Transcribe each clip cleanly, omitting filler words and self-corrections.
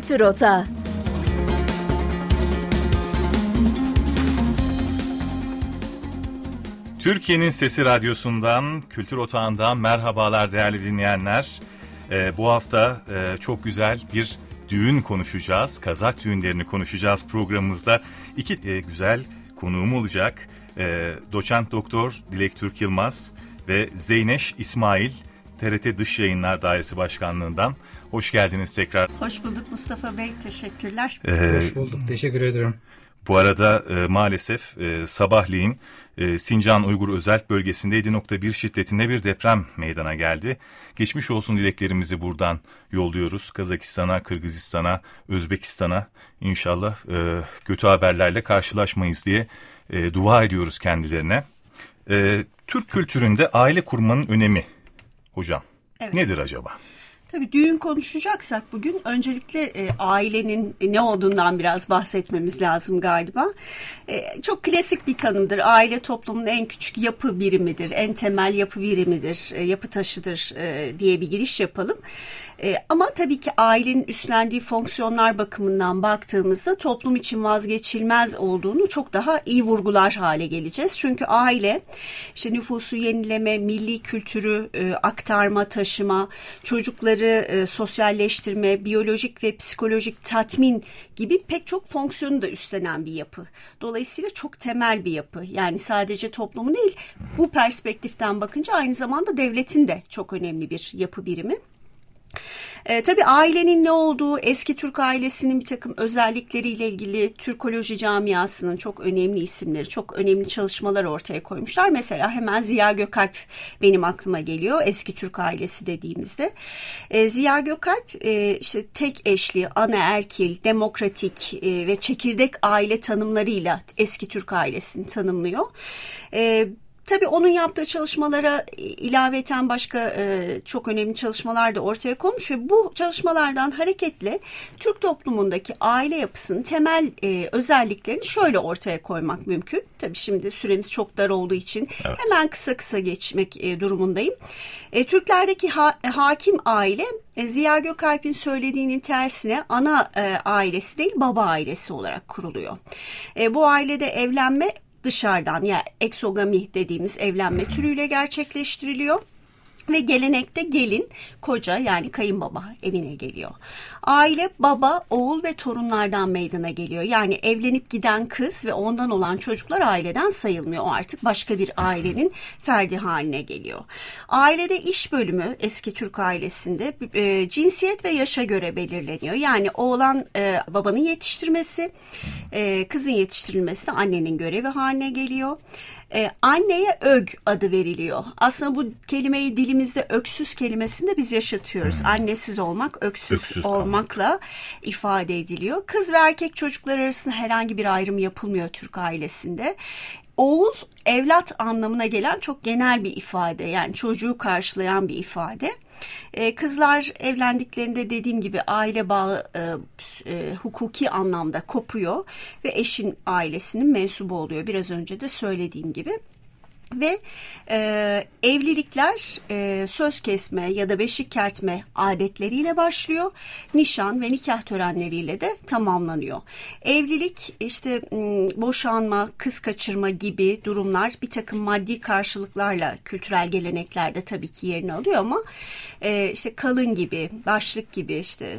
Kültür Otağı. Türkiye'nin Sesi Radyosu'ndan, Kültür Otağı'ndan merhabalar değerli dinleyenler. Bu hafta çok güzel bir düğün konuşacağız. Kazak düğünlerini konuşacağız programımızda. İki güzel konuğum olacak. Doçent Doktor Dilek Türk Yılmaz ve Zeyneş İsmail, TRT Dış Yayınlar Dairesi Başkanlığı'ndan. Hoş geldiniz tekrar. Hoş bulduk Mustafa Bey, teşekkürler. Hoş bulduk, teşekkür ederim. Bu arada maalesef sabahleyin Sincan Uygur Özerk Bölgesi'nde 7.1 şiddetinde bir deprem meydana geldi. Geçmiş olsun dileklerimizi buradan yolluyoruz. Kazakistan'a, Kırgızistan'a, Özbekistan'a inşallah kötü haberlerle karşılaşmayız diye dua ediyoruz kendilerine. Türk kültüründe aile kurmanın önemi hocam. Evet. Nedir acaba? Tabii düğün konuşacaksak bugün öncelikle ailenin ne olduğundan biraz bahsetmemiz lazım galiba. Çok klasik bir tanımdır. Aile toplumun en küçük yapı birimidir, en temel yapı birimidir, yapı taşıdır diye bir giriş yapalım. Ama tabii ki ailenin üstlendiği fonksiyonlar bakımından baktığımızda toplum için vazgeçilmez olduğunu çok daha iyi vurgular hale geleceğiz. Çünkü aile işte nüfusu yenileme, milli kültürü aktarma, taşıma, çocukları sosyalleştirme, biyolojik ve psikolojik tatmin gibi pek çok fonksiyonu da üstlenen bir yapı. Dolayısıyla çok temel bir yapı. Yani sadece toplumu değil, bu perspektiften bakınca aynı zamanda devletin de çok önemli bir yapı birimi. Tabii ailenin ne olduğu, eski Türk ailesinin bir takım özellikleriyle ilgili Türkoloji camiasının çok önemli isimleri, çok önemli çalışmalar ortaya koymuşlar. Mesela hemen Ziya Gökalp benim aklıma geliyor eski Türk ailesi dediğimizde. Ziya Gökalp işte tek eşli, anaerkil, demokratik ve çekirdek aile tanımlarıyla eski Türk ailesini tanımlıyor. Tabii onun yaptığı çalışmalara ilaveten başka çok önemli çalışmalar da ortaya konmuş ve bu çalışmalardan hareketle Türk toplumundaki aile yapısının temel özelliklerini şöyle ortaya koymak mümkün. Tabii şimdi süremiz çok dar olduğu için evet, hemen kısa geçmek durumundayım. Türklerdeki hakim aile Ziya Gökalp'in söylediğinin tersine ana ailesi değil baba ailesi olarak kuruluyor. Bu ailede evlenme dışarıdan yani eksogami dediğimiz evlenme türüyle gerçekleştiriliyor. Ve gelenekte gelin, koca yani kayınbaba evine geliyor. Aile baba, oğul ve torunlardan meydana geliyor. Yani evlenip giden kız ve ondan olan çocuklar aileden sayılmıyor. O artık başka bir ailenin ferdi haline geliyor. Ailede iş bölümü eski Türk ailesinde cinsiyet ve yaşa göre belirleniyor. Yani oğlan babanın yetiştirmesi, kızın yetiştirilmesi de annenin görevi haline geliyor. Anneye ög adı veriliyor. Aslında bu kelimeyi dilimizde öksüz kelimesini de biz yaşatıyoruz. Annesiz olmak, öksüz olmakla ifade ediliyor. Kız ve erkek çocuklar arasında herhangi bir ayrım yapılmıyor Türk ailesinde. Oğul, evlat anlamına gelen çok genel bir ifade. Yani çocuğu karşılayan bir ifade. Kızlar evlendiklerinde dediğim gibi aile bağı hukuki anlamda kopuyor ve eşin ailesinin mensubu oluyor. Biraz önce de söylediğim gibi. Ve evlilikler söz kesme ya da beşik kertme adetleriyle başlıyor. Nişan ve nikah törenleriyle de tamamlanıyor. Evlilik işte boşanma, kız kaçırma gibi durumlar bir takım maddi karşılıklarla kültürel geleneklerde tabii ki yerini alıyor ama işte kalın gibi, başlık gibi işte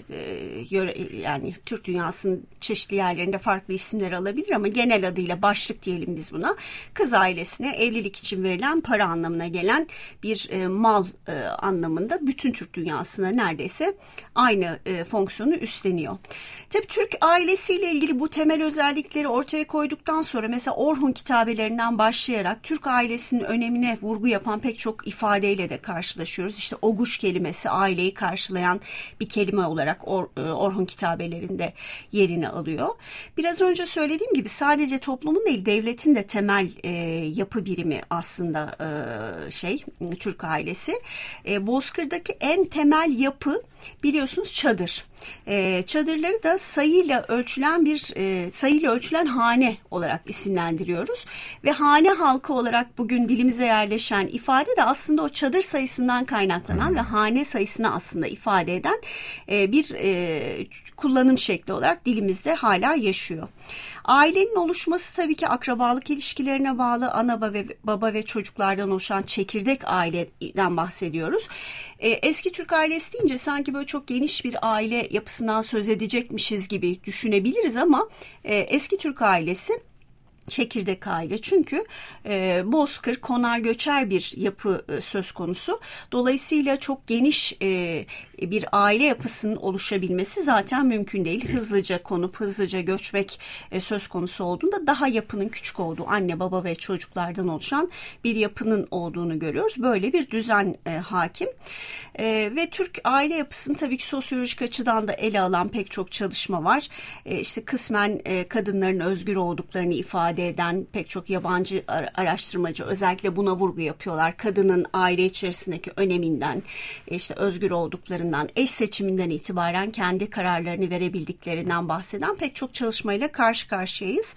yani Türk dünyasının çeşitli yerlerinde farklı isimler alabilir ama genel adıyla başlık diyelim biz buna. Kız ailesine evlilik için verilen para anlamına gelen bir mal anlamında bütün Türk dünyasına neredeyse aynı fonksiyonu üstleniyor. Tabii Türk ailesiyle ilgili bu temel özellikleri ortaya koyduktan sonra mesela Orhun kitabelerinden başlayarak Türk ailesinin önemine vurgu yapan pek çok ifadeyle de karşılaşıyoruz. İşte oguş kelimesi aileyi karşılayan bir kelime olarak Orhun kitabelerinde yerini alıyor. Biraz önce söylediğim gibi sadece toplumun değil devletin de temel yapı birimi aslında Türk ailesi. Bozkır'daki en temel yapı biliyorsunuz çadır. Çadırları da sayıyla ölçülen hane olarak isimlendiriyoruz. Ve hane halkı olarak bugün dilimize yerleşen ifade de aslında o çadır sayısından kaynaklanan ve hane sayısını aslında ifade eden bir kullanım şekli olarak dilimizde hala yaşıyor. Ailenin oluşması tabii ki akrabalık ilişkilerine bağlı. Ana baba ve çocuklardan oluşan çekirdek aileden bahsediyoruz. Eski Türk ailesi deyince sanki böyle çok geniş bir aile yapısından söz edecekmişiz gibi düşünebiliriz ama eski Türk ailesi çekirdek aile, çünkü bozkır, konar göçer bir yapı söz konusu. Dolayısıyla çok geniş bir aile yapısının oluşabilmesi zaten mümkün değil. Hızlıca konup hızlıca göçmek söz konusu olduğunda daha yapının küçük olduğu, anne baba ve çocuklardan oluşan bir yapının olduğunu görüyoruz. Böyle bir düzen hakim. Ve Türk aile yapısını tabii ki sosyolojik açıdan da ele alan pek çok çalışma var. İşte kısmen kadınların özgür olduklarını ifade eden pek çok yabancı araştırmacı özellikle buna vurgu yapıyorlar. Kadının aile içerisindeki öneminden, işte özgür olduklarından, eş seçiminden itibaren kendi kararlarını verebildiklerinden bahseden pek çok çalışmayla karşı karşıyayız.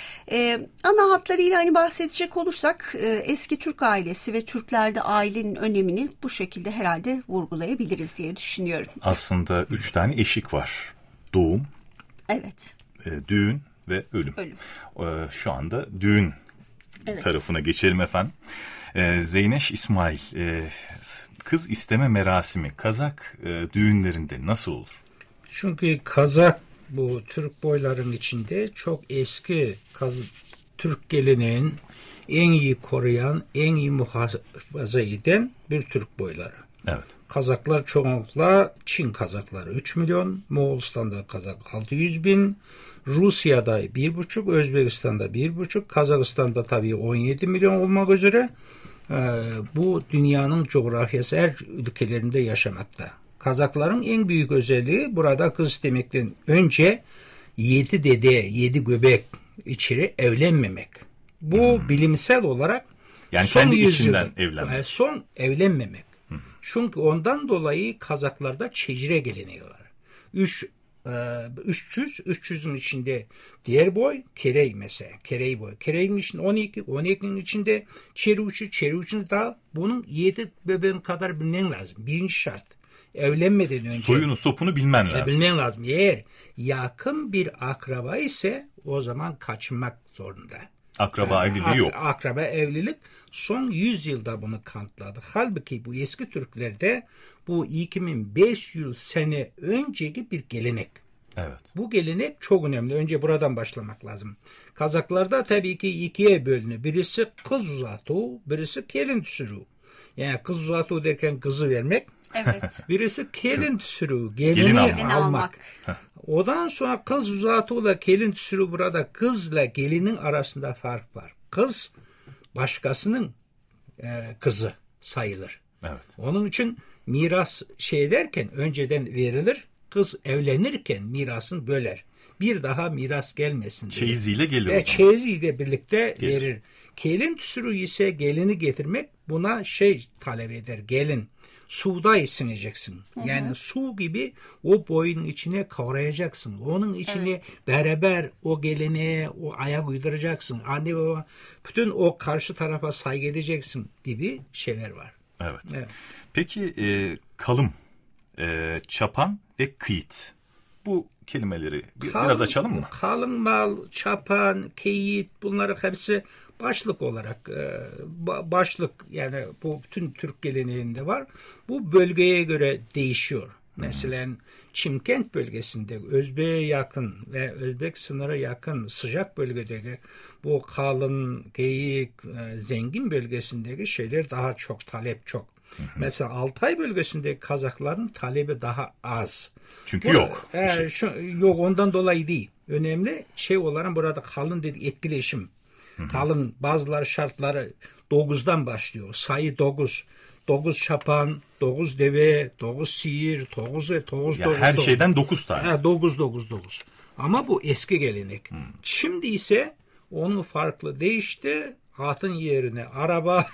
Ana hatlarıyla bahsedecek olursak eski Türk ailesi ve Türklerde ailenin önemini bu şekilde herhalde vurgulayabiliriz diye düşünüyorum. Aslında 3 tane eşik var. Doğum, evet, düğün ve ölüm. Şu anda düğün tarafına geçelim efendim. Zeyneş İsmail, kız isteme merasimi Kazak düğünlerinde nasıl olur? Çünkü Kazak bu Türk boyların içinde çok eski Türk geleneğin en iyi koruyan, en iyi muhafaza eden bir Türk boyları. Evet. Kazaklar çoğunlukla Çin Kazakları 3 milyon, Moğolistan'da Kazak 600 bin, Rusya'da 1,5, Özbekistan'da 1,5, Kazakistan'da tabii 17 milyon olmak üzere bu dünyanın coğrafyası her ülkelerinde yaşamakta. Kazakların en büyük özelliği burada kız istemekten önce 7 dede, 7 göbek içeri evlenmemek. Bu bilimsel olarak yani kendi içinden evlenmek. Son evlenmemek. Çünkü ondan dolayı Kazaklarda çecire geleneği var. 300'ün içinde diğer boy kerey mesela. Kerey boy. Kerey'in içinde 12, 12'nin içinde çeruçu da bunun 7 bebeğin kadar bilmen lazım. Birinci şart. Evlenmeden önce. Soyunu sopunu bilmen lazım. Bilmen lazım. Eğer yakın bir akraba ise o zaman kaçınmak zorunda. Akraba evliliği yok. Akraba evlilik son 100 yılda bunu kanıtladı. Halbuki bu eski Türklerde bu 2500 sene önceki bir gelenek. Evet. Bu gelenek çok önemli. Önce buradan başlamak lazım. Kazaklarda tabii ki ikiye bölünür. Birisi kız uzatı, birisi gelin düşürü. Yani kız uzatı derken kızı vermek. Evet. Birisi gelin düşürü, gelini almak. Ondan sonra kız uzatı ile gelin düşürü, burada kızla gelinin arasında fark var. Kız başkasının kızı sayılır. Evet. Onun için miras derken önceden verilir. Kız evlenirken mirasını böler. Bir daha miras gelmesin diye. Çeyiziyle gelir o zaman. Çeyiziyle birlikte verir. Gelin tüsürü ise gelini getirmek buna talep eder. Gelin. Suda isineceksin. Yani su gibi o boyun içine kavrayacaksın. Onun içine beraber o geleneğe o ayak uyduracaksın. Anne baba bütün o karşı tarafa saygı edeceksin gibi şeyler var. Evet. Peki kalım, çapan ve kıyıt. Bu kelimeleri biraz açalım mı? Kalın mal, çapan, kıyıt bunları hepsi başlık olarak başlık yani bu bütün Türk geleneğinde var. Bu bölgeye göre değişiyor. Mesela Çimkent bölgesinde Özbek'e yakın ve Özbek sınırı yakın sıcak bölgedeki bu kalın, geyik, zengin bölgesindeki şeyler daha çok talep çok. Mesela Altay bölgesindeki Kazakların talebi daha az. Çünkü yok. Yok ondan dolayı değil. Önemli olarak burada kalın dedi etkileşim. Kalın bazıları şartları 9'dan başlıyor. Sayı 9. 9 çapan, 9 deve, 9 sihir, 9 ve 9. Her şeyden 9 tane. 9. Ama bu eski gelenek. Şimdi ise onu farklı değişti. atın yerine araba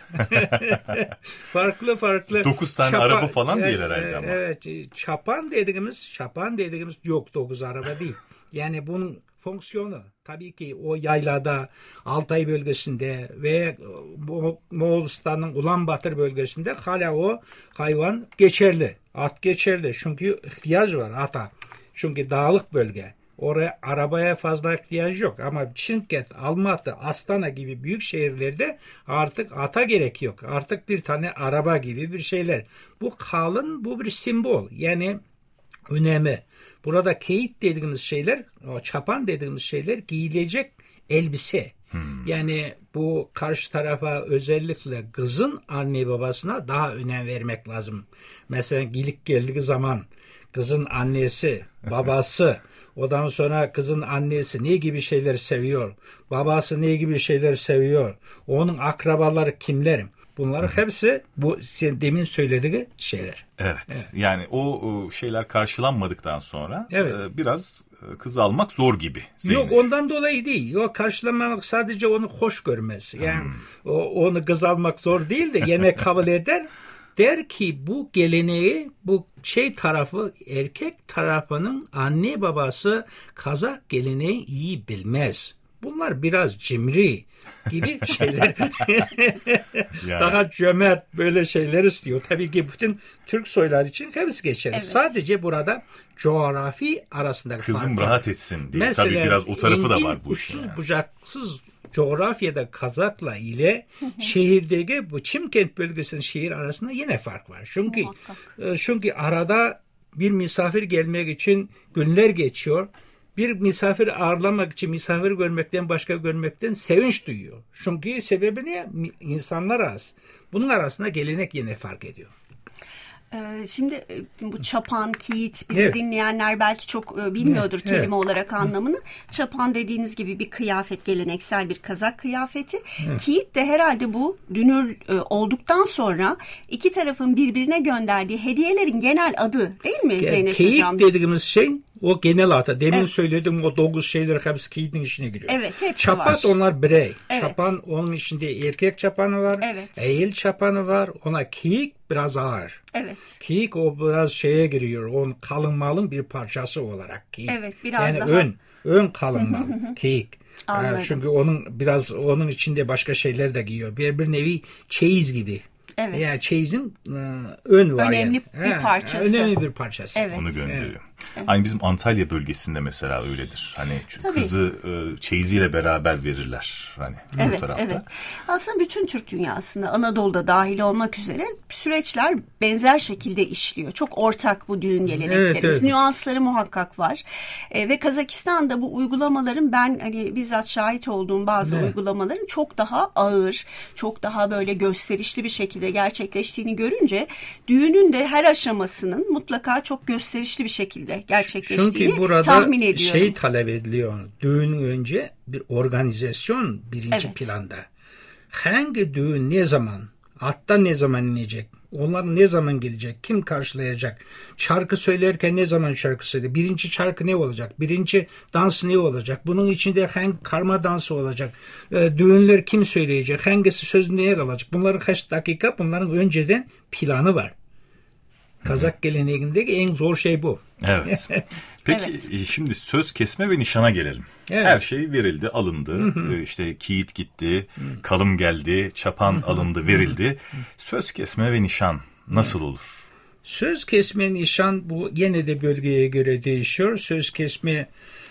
farklı 9 tane araba falan değil herhalde ama. Evet, çapan dediğimiz yok, 9 araba değil. Yani bunun fonksiyonu tabii ki o yaylada, Altay bölgesinde ve Moğolistan'ın Ulanbator bölgesinde hala o hayvan geçerli. At geçerli. Çünkü ihtiyaç var ata. Çünkü dağlık bölge. Oraya arabaya fazla ihtiyaç yok. Ama Çinket, Almatı, Astana gibi büyük şehirlerde artık ata gerek yok. Artık bir tane araba gibi bir şeyler. Bu kalın, bu bir simbol. Yani önemi. Burada keyit dediğimiz şeyler, o çapan dediğimiz şeyler giyilecek elbise. Yani bu karşı tarafa, özellikle kızın anne babasına daha önem vermek lazım. Mesela gelik geldiği zaman kızın annesi, babası, ondan sonra kızın annesi ne gibi şeyler seviyor, babası ne gibi şeyler seviyor, onun akrabaları kimler? Bunların hepsi bu demin söylediği şeyler. Evet. Yani o şeyler karşılanmadıktan sonra evet. Biraz kız almak zor gibi. Yok, ondan dolayı değil. O karşılanmamak sadece onu hoş görmez. Yani onu kız almak zor değil de yine kabul eder. Der ki bu geleneği, bu tarafı, erkek tarafının anne babası Kazak geleneği iyi bilmez. Bunlar biraz cimri gibi şeyler. Yani. Daha cömert böyle şeyler istiyor. Tabii ki bütün Türk soylar için hepsi geçerli. Evet. Sadece burada coğrafi arasında kızım rahat etsin diye. Mesela, tabii biraz o tarafı da var bu uçsuz bucaksız coğrafyada Kazakla ile şehirdeki bu Çimkent bölgesinin şehir arasında yine fark var. Çünkü arada bir misafir gelmek için günler geçiyor. Bir misafir ağırlamak için misafir görmekten başka görmekten sevinç duyuyor. Çünkü sebebi ne? İnsanlar az. Bunun arasında gelenek yine fark ediyor. Şimdi bu çapan, kiit bizi dinleyenler belki çok bilmiyordur kelime olarak anlamını. Çapan dediğiniz gibi bir kıyafet, geleneksel bir Kazak kıyafeti. Kiit de herhalde bu dünür olduktan sonra iki tarafın birbirine gönderdiği hediyelerin genel adı değil mi Zeynep Hocam? Kiit dediğimiz şey o genel adı. Demin söylediğim o 9 şeyler hepsi kiitin içine giriyor. Evet, hepsi Çapat var. Onlar birey. Evet. Çapan onun içinde erkek çapanı var. Evet. Eğil çapanı var. Ona kiik biraz ağır. Evet. Kiik o biraz şeye giriyor. Onun kalın malın bir parçası olarak kiik. Evet, biraz yani daha. Ön kalın mal. Kiik. Çünkü onun içinde başka şeyler de giyiyor. Bir nevi çeyiz gibi. Evet. Yani çeyizin ön var. Önemli bir parçası. Önemli bir parçası. Evet. Onu gönderiyor. Evet. Aynı bizim Antalya bölgesinde mesela öyledir. Hani kızı çeyiziyle beraber verirler. Hani bu tarafta. Evet. Aslında bütün Türk dünyasında, Anadolu'da dahil olmak üzere süreçler benzer şekilde işliyor. Çok ortak bu düğün geleneklerimiz. Evet. Nüansları muhakkak var. Ve Kazakistan'da bu uygulamaların ben bizzat şahit olduğum bazı uygulamaların çok daha ağır, çok daha böyle gösterişli bir şekilde gerçekleştiğini görünce düğünün de her aşamasının mutlaka çok gösterişli bir şekilde gerçekleştiğini tahmin ediyorum. Çünkü burada talep ediliyor. Düğün önce bir organizasyon birinci planda. Hangi düğün ne zaman, atta ne zaman inecek, onlar ne zaman gelecek, kim karşılayacak, şarkı söylerken ne zaman şarkı söyleyecek, birinci şarkı ne olacak, birinci dans ne olacak, bunun içinde hangi karma dansı olacak, düğünler kim söyleyecek, hangisi söz neye kalacak, bunların kaç dakika, bunların önceden planı var. Kazak geleneğindeki en zor şey bu. Evet. Peki şimdi söz kesme ve nişana gelelim. Evet. Her şey verildi, alındı. İşte kiit gitti, kalım geldi, çapan alındı, verildi. Söz kesme ve nişan nasıl olur? Söz kesme, nişan bu yine de bölgeye göre değişiyor. Söz kesme,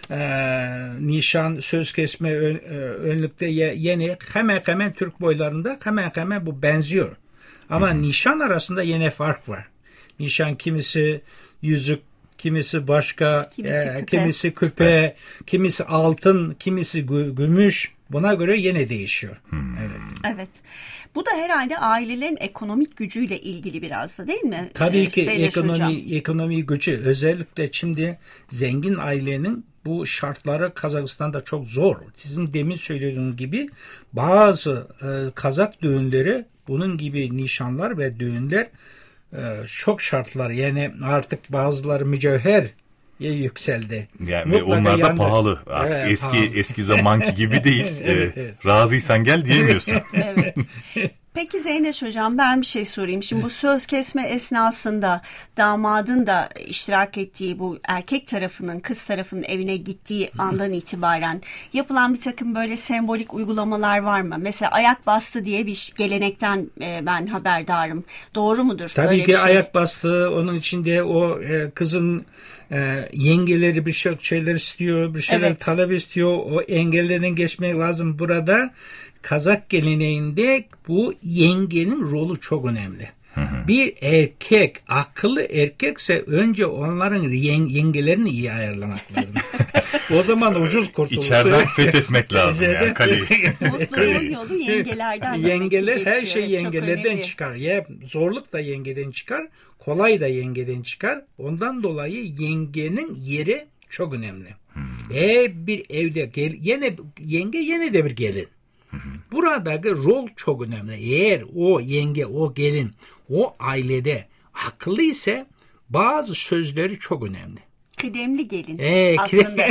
nişan, söz kesme önlükte yine hemen Türk boylarında hemen bu benziyor. Ama nişan arasında yine fark var. Nişan kimisi yüzük, kimisi başka, kimisi küpe, kimisi altın, kimisi gümüş. Buna göre yine değişiyor. Evet. Bu da herhalde ailelerin ekonomik gücüyle ilgili biraz da değil mi? Tabii ki ekonomi gücü. Özellikle şimdi zengin ailenin bu şartları Kazakistan'da çok zor. Sizin demin söylediğiniz gibi bazı Kazak düğünleri, bunun gibi nişanlar ve düğünler çok şartlar, yani artık bazıları mücevher yükseldi. Yani ve onlar da pahalı. Artık evet, eski zamanki gibi değil. Evet. Razıysan gel diyemiyorsun. Evet. Peki Zeyneş Hocam, ben bir şey sorayım. Şimdi bu söz kesme esnasında damadın da iştirak ettiği, bu erkek tarafının kız tarafının evine gittiği andan itibaren yapılan bir takım böyle sembolik uygulamalar var mı? Mesela ayak bastı diye bir gelenekten ben haberdarım. Doğru mudur? Tabii öyle ki bir şey? ayak bastı. Onun içinde o kızın yengeleri bir şeyler istiyor, bir şeyler Evet. talep istiyor. O engellerden geçmek lazım. Burada Kazak geleneğinde bu yengenin rolü çok önemli. Bir erkek, akıllı erkekse önce onların yengelerini iyi ayarlamak lazım. O zaman ucuz kurtulur. İçeriden fethetmek lazım yani kaleyi. Mutluluğun yolu yengelerden. Yengeler, her geçiyor. şey Çok yengelerden önemli. çıkar. Ya zorluk da yengeden çıkar, kolay da yengeden çıkar. Ondan dolayı yengenin yeri çok önemli. Bir evde yenge de bir gelin. Buradaki rol çok önemli. Eğer o yenge, o gelin, o ailede akıllı ise bazı sözleri çok önemli. Kıdemli gelin aslında.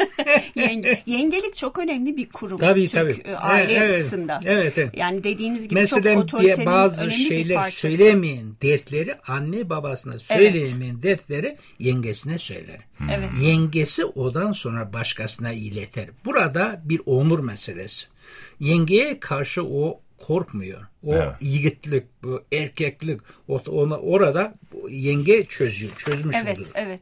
Yengelik çok önemli bir kurum. Tabii, Türk tabii. aile Evet, yapısında. evet. Yani dediğiniz gibi Mesela çok otoritenin bazı önemli bir şeyler parçası. söylemeyen dertleri anne babasına söylemeyen dertleri yengesine söyler. Evet. Yengesi odan sonra başkasına iletir. Burada bir onur meselesi. Yengeye karşı o korkmuyor. O yiğitlik, bu erkeklik orada yenge çözmüş olur. Evet.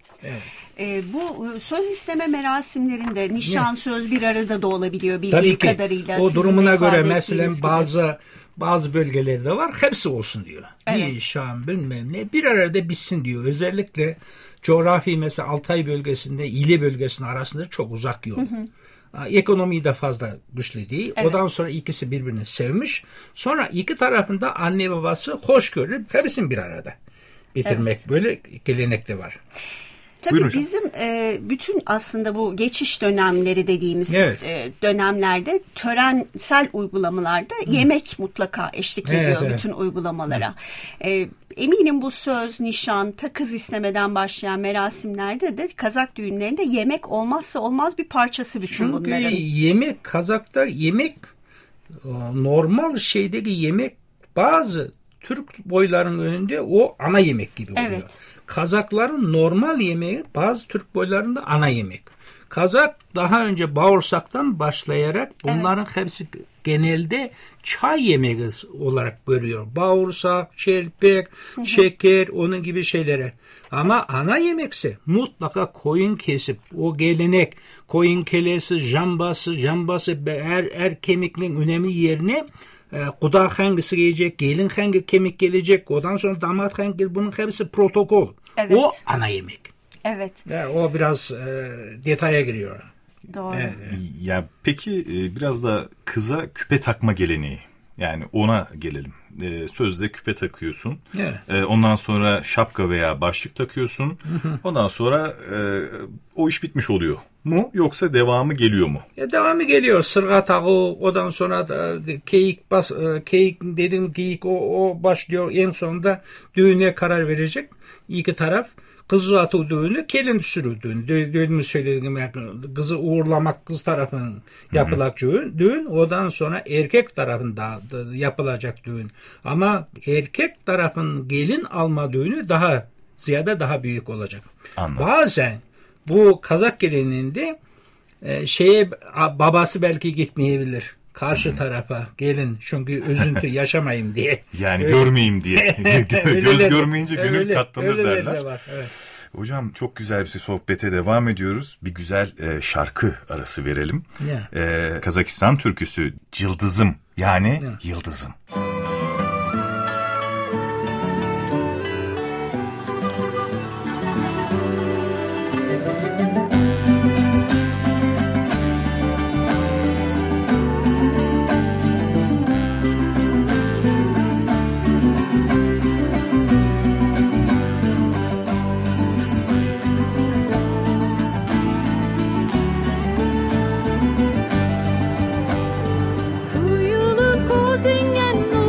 Bu söz isteme merasimlerinde nişan söz bir arada da olabiliyor bildiğim kadarıyla. O durumuna göre mesela mesela bazı bölgelerde var, hepsi olsun diyor. Evet. Nişan bilmem ne bir arada bitsin diyor. Özellikle coğrafi mesela Altay bölgesinde İli bölgesinin arasında çok uzak yol. Ekonomiyi de fazla güçlü değil. Evet. Ondan sonra ikisi birbirini sevmiş. Sonra iki tarafında anne babası hoş görüp hepsini bir arada bitirmek böyle gelenek de var. Tabii bizim bütün aslında bu geçiş dönemleri dediğimiz dönemlerde törensel uygulamalarda yemek mutlaka eşlik ediyor bütün uygulamalara. Eminim bu söz, nişan, kız istemeden başlayan merasimlerde de Kazak düğünlerinde yemek olmazsa olmaz bir parçası bütün bunların. Çünkü yemek Kazak'ta normal şeydeki yemek bazı Türk boyların önünde o ana yemek gibi oluyor. Evet. Kazakların normal yemeği bazı Türk boylarında ana yemek. Kazak daha önce bağırsaktan başlayarak bunların hepsi genelde çay yemeği olarak görüyor. Bağırsak, çelpek, şeker, onun gibi şeylere. Ama ana yemekse mutlaka koyun kesip o gelenek, koyun kelesi, jambası her kemikliğin önemli yerine kudak hangisi gelecek, gelin hangi kemik gelecek, ondan sonra damat hangi gelecek, bunun hepsi protokol. Evet. O ana yemek. Evet. O biraz detaya giriyor. Doğru. Ya peki biraz da kıza küpe takma geleneği. Yani ona gelelim. Sözde küpe takıyorsun. Evet. Ondan sonra şapka veya başlık takıyorsun. Ondan sonra o iş bitmiş oluyor mu? Yoksa devamı geliyor mu? Devamı geliyor. Sırga tağı, ondan sonra keyik dediğim geyik o başlıyor. En sonunda düğüne karar verecek iki taraf. Kız atı düğünü, gelin düşürü düğünü. Düğünümü söylediğim kızı uğurlamak kız tarafının yapılacak düğün. Ondan sonra erkek tarafında yapılacak düğün. Ama erkek tarafın gelin alma düğünü daha büyük olacak. Anladım. Bazen bu Kazak geleneğinde babası belki gitmeyebilir. Karşı tarafa gelin çünkü üzüntü yaşamayın diye. Yani görmeyeyim diye. Göz görmeyince gönül katlanır derler. Var, evet. Hocam çok güzel bir sohbete devam ediyoruz. Bir güzel şarkı arası verelim. Kazakistan türküsü Cıldızım yani Yıldızım. Kuyulu kozingen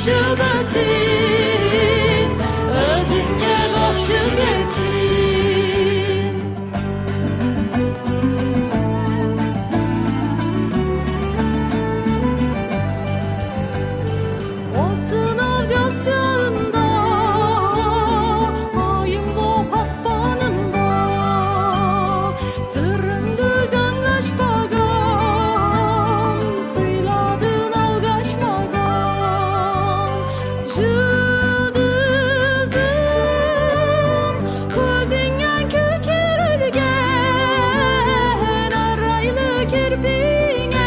şaşıp ettin, özünge aşık ettin. O sınav caz çağında, ayın o paspanında, sırrındı cangaş bagan, sıyladın algaş bagan. Yıldızım, közünden kökerilgen, araylı kirpine,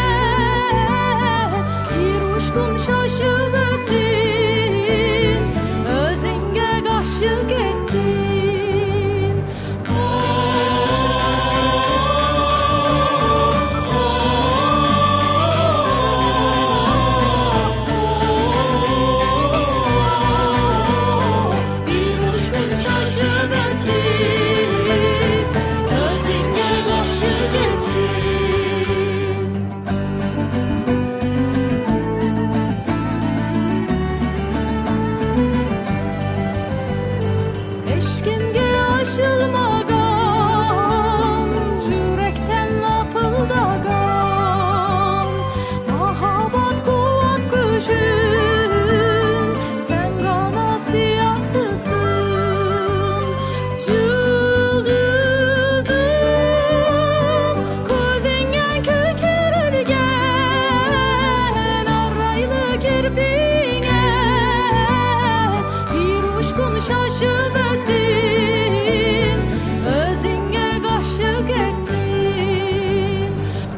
bir uçkun şaşıp ettin, özünge aşık ettin. Bir uçkun şaşıp ettin, özünge aşık ettin. Eşkimge aşılmagan, yürekten lapıldagan, mahabat kuvat gücün, sen ganası yaktısın. Yıldızım, közünden kökerilgen, araylı kirpine, bir uçkun şaşıp ettin, özünge aşık ettin.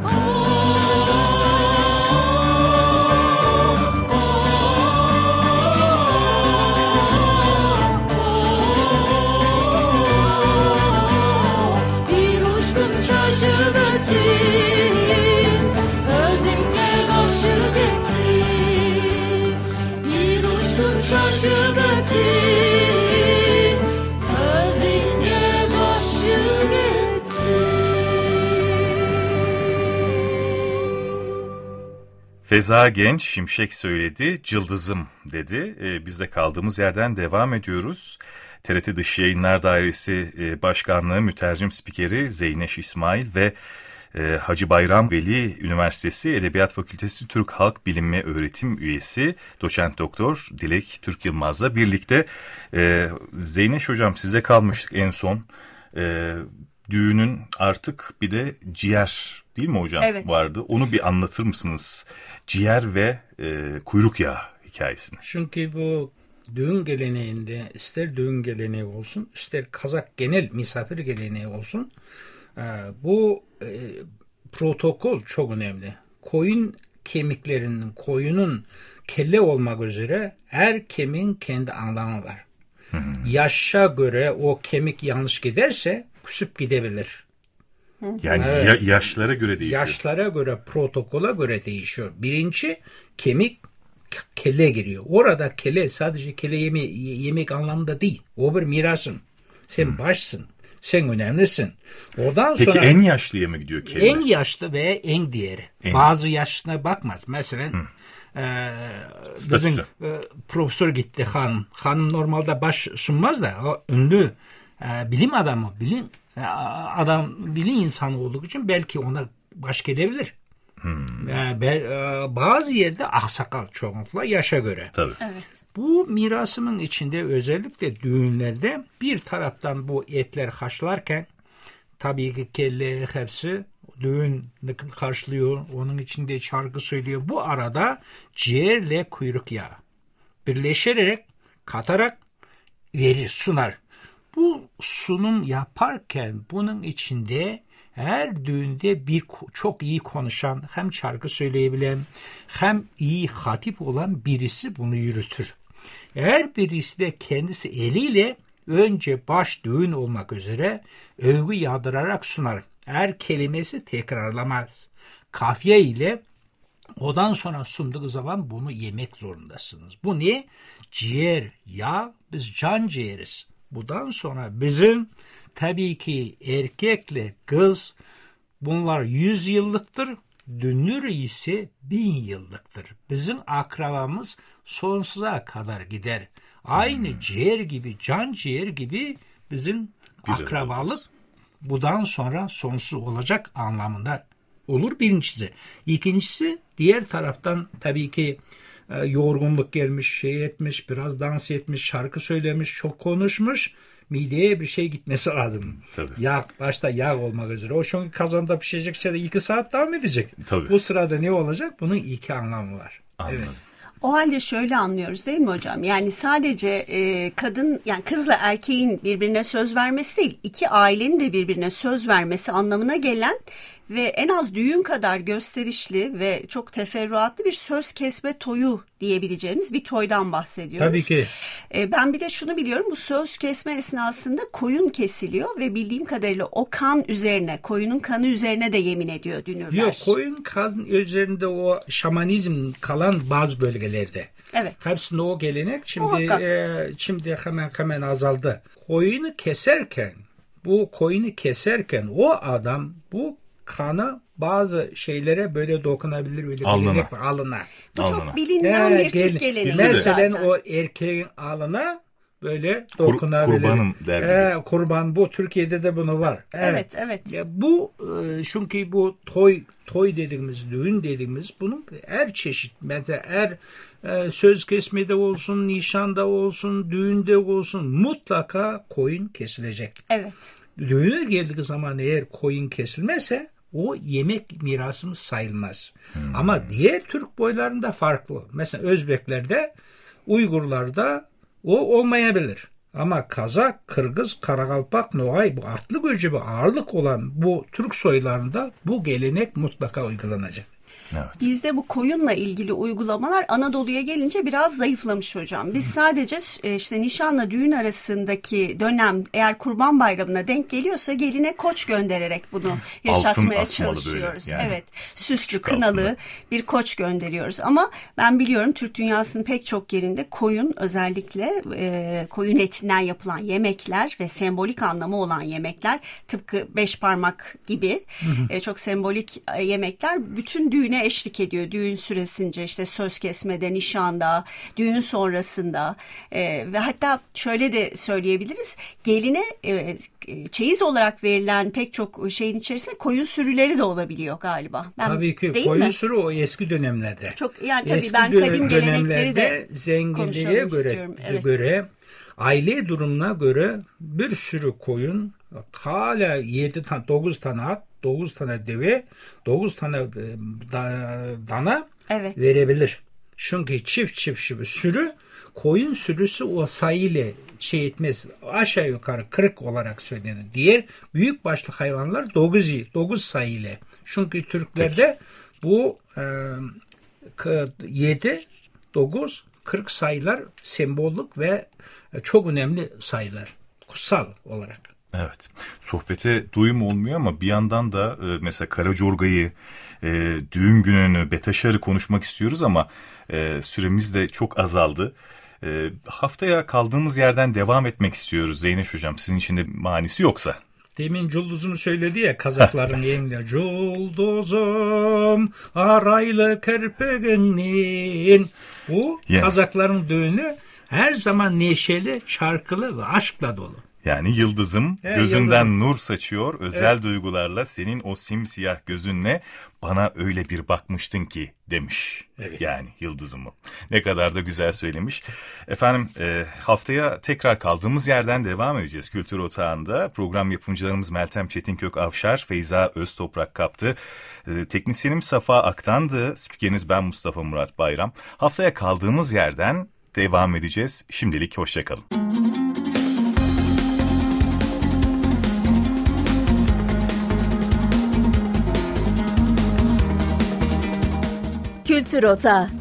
Bir uçkun şaşıp ettin, özünge aşık ettin. Bir uçkun şaşıp ettin, özünge aşık ettin. Feza Genç Şimşek söyledi, cıldızım dedi. Biz de kaldığımız yerden devam ediyoruz. TRT Dış Yayınlar Dairesi Başkanlığı Mütercim Spikeri Zeyneş İsmail ve Hacı Bayram Veli Üniversitesi Edebiyat Fakültesi Türk Halk Bilimi Öğretim Üyesi Doçent Doktor Dilek Türk Yılmaz'la birlikte Zeyneş Hocam sizde kalmıştık en son. Düğünün artık bir de ciğer değil mi hocam Evet. vardı. Onu bir anlatır mısınız? Ciğer ve kuyruk yağı hikayesini. Çünkü bu düğün geleneğinde ister düğün geleneği olsun, ister Kazak genel misafir geleneği olsun, bu protokol çok önemli. Koyun kemiklerinin, koyunun kelle olmak üzere her kemiğin kendi anlamı var. Yaşa göre o kemik yanlış giderse küsüp gidebilir. Yani Evet. yaşlara göre değişiyor. Yaşlara göre, protokola göre değişiyor. Birinci kemik kelle giriyor. Orada kelle sadece kelle yemek anlamında değil. O bir mirasın. Sen başsın. Sen önemlisin. Ondan Peki sonra en yaşlıya mı gidiyor kelle? en yaşlı ve en diğeri. Bazı yaşına bakmaz. Mesela bizim profesör gitti hanım. Hanım normalde baş sunmaz da o ünlü bilim adamı, bilim insanı olduğu için belki ona baş gelebilir. Bazı yerde aksakal çoğunlukla yaşa göre. Tabii. Evet. Bu mirasımın içinde özellikle düğünlerde bir taraftan bu etler haşlarken tabii ki kelle hepsi düğün karşılıyor. Onun içinde şarkı söylüyor. Bu arada ciğerle kuyruk yağı birleşerek katarak verir, sunar. Bu sunum yaparken bunun içinde her düğünde bir çok iyi konuşan, hem şarkı söyleyebilen, hem iyi hatip olan birisi bunu yürütür. Her birisi de kendisi eliyle önce baş düğün olmak üzere övgü yağdırarak sunar. Her kelimesi tekrarlamaz. Kafiye ile ondan sonra sunduğu zaman bunu yemek zorundasınız. Bu ne? Ciğer, yağ, biz can ciğeriz. Bundan sonra bizim tabii ki erkekle kız bunlar 100 yıllıktır. dünür ise 1000 yıllıktır. Bizim akrabamız sonsuza kadar gider. Aynı ciğer gibi, can ciğer gibi bizim akrabalık bundan sonra sonsuz olacak anlamında olur birincisi. İkincisi diğer taraftan tabii ki yorgunluk gelmiş, şey etmiş, biraz dans etmiş, şarkı söylemiş, çok konuşmuş. Mideye bir şey gitmesi lazım. Tabii. Yağ, başta yağ olmak üzere. O çünkü kazanda pişecekse de 2 saat devam edecek. Tabii. Bu sırada ne olacak? Bunun 2 anlamı var. Anladım. Evet. O halde şöyle anlıyoruz değil mi hocam? Yani sadece kadın, yani kızla erkeğin birbirine söz vermesi değil, 2 ailenin de birbirine söz vermesi anlamına gelen ve en az düğün kadar gösterişli ve çok teferruatlı bir söz kesme toyu diyebileceğimiz bir toydan bahsediyoruz. Tabii ki. Ben bir de şunu biliyorum, bu söz kesme esnasında koyun kesiliyor ve bildiğim kadarıyla o kan üzerine, koyunun kanı üzerine de yemin ediyor dünürler. Yok, koyun kan üzerinde o şamanizm kalan bazı bölgelerde. Evet. Hepsinde o gelenek Muhakkak. şimdi hemen azaldı. Koyunu keserken o adam bu kanı bazı şeylere böyle dokunabilir, öyle gelenek var, alına. Bu çok bilinen bir Türk geleneği Mesela zaten. o erkeğin alına böyle dokunabilir. Kurbanım der. Kurban, bu Türkiye'de de bunu var. Evet. Ya bu çünkü bu toy dediğimiz, düğün dediğimiz bunun her çeşit, mesela söz kesmede olsun, nişanda olsun, düğünde olsun mutlaka koyun kesilecek. Evet. Düğüne geldiği zaman eğer koyun kesilmezse o yemek mirasımız sayılmaz. Ama diğer Türk boylarında farklı. Mesela Özbeklerde, Uygurlarda o olmayabilir. Ama Kazak, Kırgız, Karakalpak, Noğay, bu atlı göçebe ağırlık olan bu Türk soylarında bu gelenek mutlaka uygulanacak. Evet. Bizde bu koyunla ilgili uygulamalar Anadolu'ya gelince biraz zayıflamış hocam. Biz sadece işte nişanla düğün arasındaki dönem eğer Kurban Bayramı'na denk geliyorsa geline koç göndererek bunu yaşatmaya çalışıyoruz. Yani. Evet. Süslü, Küçük kınalı altına bir koç gönderiyoruz. Ama ben biliyorum Türk dünyasının pek çok yerinde koyun, özellikle koyun etinden yapılan yemekler ve sembolik anlamı olan yemekler, tıpkı 5 parmak gibi çok sembolik yemekler bütün düğüne eşlik ediyor. Düğün süresince, işte söz kesmede, nişanda, düğün sonrasında ve hatta şöyle de söyleyebiliriz, geline çeyiz olarak verilen pek çok şeyin içerisinde koyun sürüleri de olabiliyor galiba. Tabii ki değil koyun mi? sürü o eski dönemlerde. Çok, yani tabii Eski ben kadim gelenekleri de dönemlerde zenginliğe konuşalım istiyorum. Evet. göre, aile durumuna göre bir sürü koyun, hala 7 tane, 9 tane at, 9 tane deve, 9 tane dana Evet. verebilir. Çünkü çift sürü, koyun sürüsü o sayıyla şey etmez. Aşağı yukarı 40 olarak söylenir. Diğer büyük başlı hayvanlar 9 sayıyla. Çünkü Türklerde bu 7, 9, 40 sayılar sembollük ve çok önemli sayılar. Kutsal olarak. Evet. Sohbete duyum olmuyor ama bir yandan da mesela Karacaorga'yı, düğün gününü, Betaşar'ı konuşmak istiyoruz ama süremiz de çok azaldı. Haftaya kaldığımız yerden devam etmek istiyoruz Zeyneş Hocam. Sizin için de manisi yoksa. Demin Culduz'unu söyledi ya, Kazakların yeniyle. Culduzum araylı kerpegenin. Bu Kazakların düğünü her zaman neşeli, şarkılı ve aşkla dolu. Yani yıldızım gözünden nur saçıyor özel duygularla, senin o simsiyah gözünle bana öyle bir bakmıştın ki demiş. Evet. Yani yıldızımı. Ne kadar da güzel söylemiş. Efendim haftaya tekrar kaldığımız yerden devam edeceğiz Kültür Otağı'nda. Program yapımcılarımız Meltem Çetinkök Avşar, Feyza Öztoprak Kaptı. Teknisyenim Safa Aktan'dı. Spikeriniz ben Mustafa Murat Bayram. Haftaya kaldığımız yerden devam edeceğiz. Şimdilik hoşçakalın. Kültür Otağı.